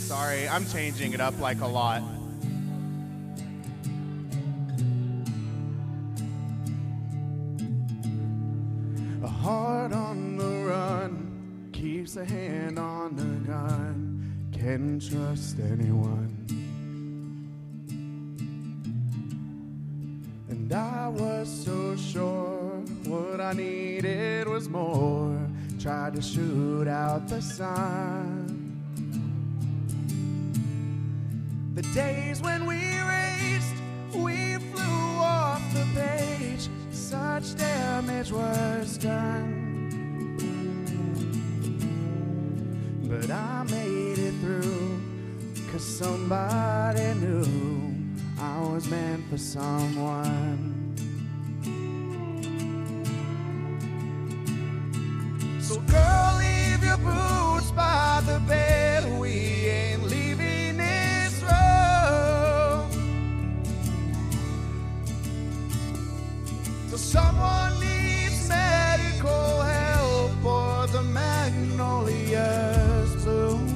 Sorry, I'm changing it up like a lot. A heart on the run keeps a hand on the gun. Can't trust anyone. And I was so sure what I needed was more. Tried to shoot out the sun. The days when we raced, we flew off the page. Such damage was done. But I made it through, 'cause somebody knew I was meant for someone. So girl, leave your boots by the bed. We ain't leaving this road till someone needs medical help or the magnolias bloom.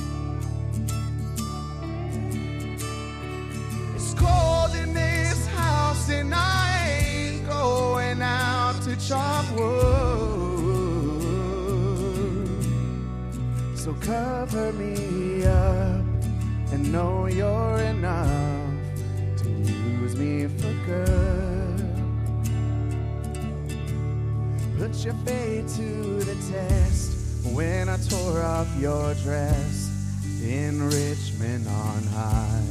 It's cold in this house and I ain't going out to chop wood. So cover me up and know you're enough to use me for good. Put your fate to the test when I tore off your dress in Richmond on high.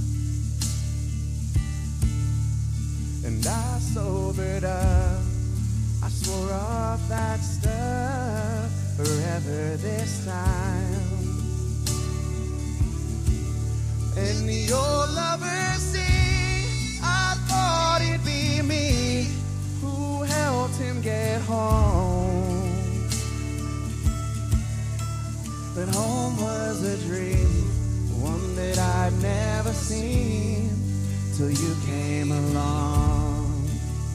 And I sobered up, I swore off that stuff forever this time. And your lover sing, I thought it'd be me who helped him get home. But home was a dream, one that I'd never seen till you came along.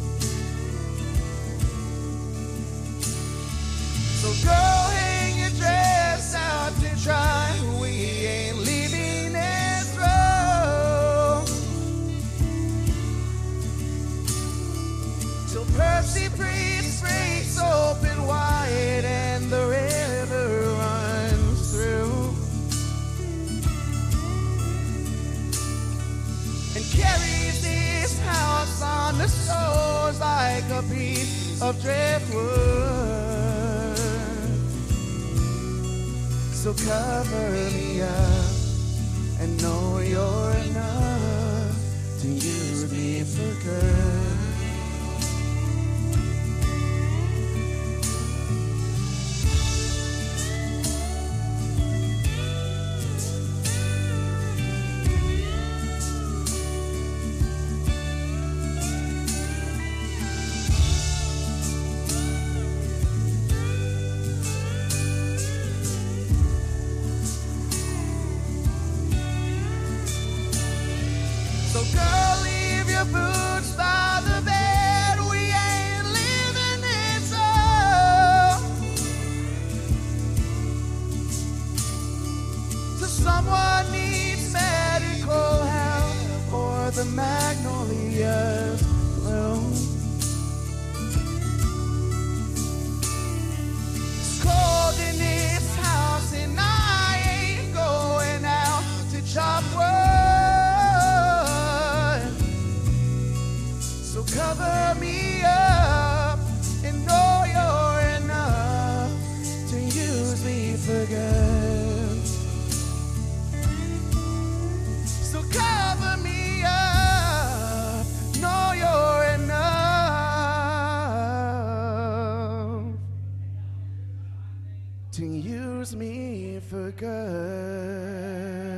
So girl, hang your dress out to dry. We ain't leaving this road till Percy Priest breaks open wide and the river runs through and carries this house on the shores like a piece of driftwood. So cover me up and know you're enough to use me for good. So girl, leave your boots by the bed. We ain't leaving this road till someone needs medical help or the magnolias bloom. It's cold in this house and I ain't going out to chop wood. So cover me up and know you're enough to use me for good. So cover me up, know you're enough to use me for good.